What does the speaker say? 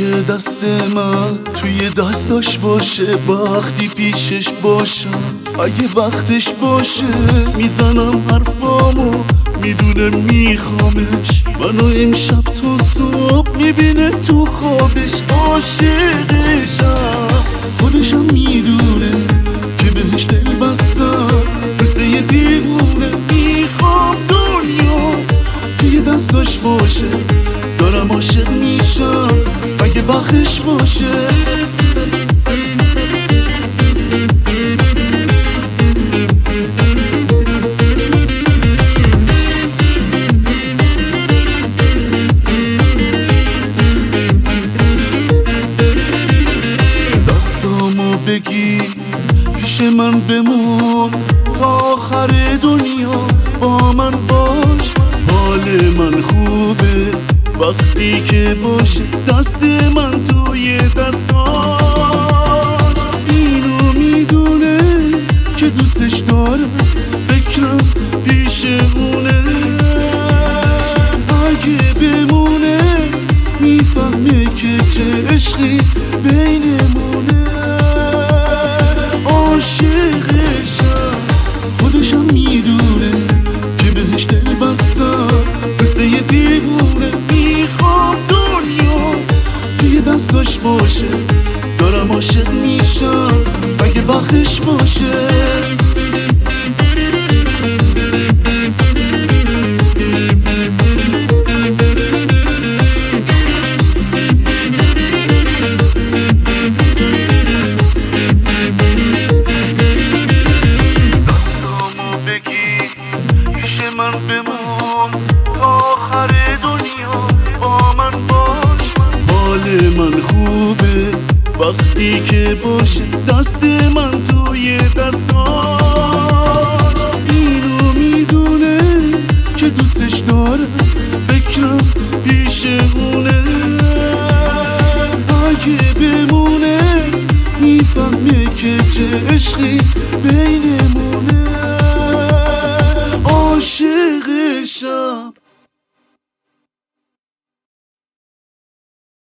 که دست من توی دستاش باشه، وقتی پیشش باشم اگه وقتش باشه میزنم حرفامو، میدونه میخوامش، منو امشب تا صبح میبینه تو خوابش. عاشقشم، خودشم میدونه که بهش دل بستم، مثل یه دیوونه میخوام دنیا توی دستاش باشه. دارم عاشق میشم اگه وقتش باشه. دستامو بگی پیش من بمون تا آخر دنیا، با من باش. حال من خوبه وقتی که باشه دست من توی دستاش. اینو میدونه که دوستش داره، فکرم پیش اونه. اگه بمونه میفهمه که چه عشقی بینمونه. عاشقشم، خودشم میدونه که بهش دل بستم، مثل یه دیوونه میخوام دنیا توی دستاش باشه. دارم عاشق میشم اگه وقتش باشه. من بمون تا آخر دنیا، با من باش. حال من خوبه وقتی که باشه دست من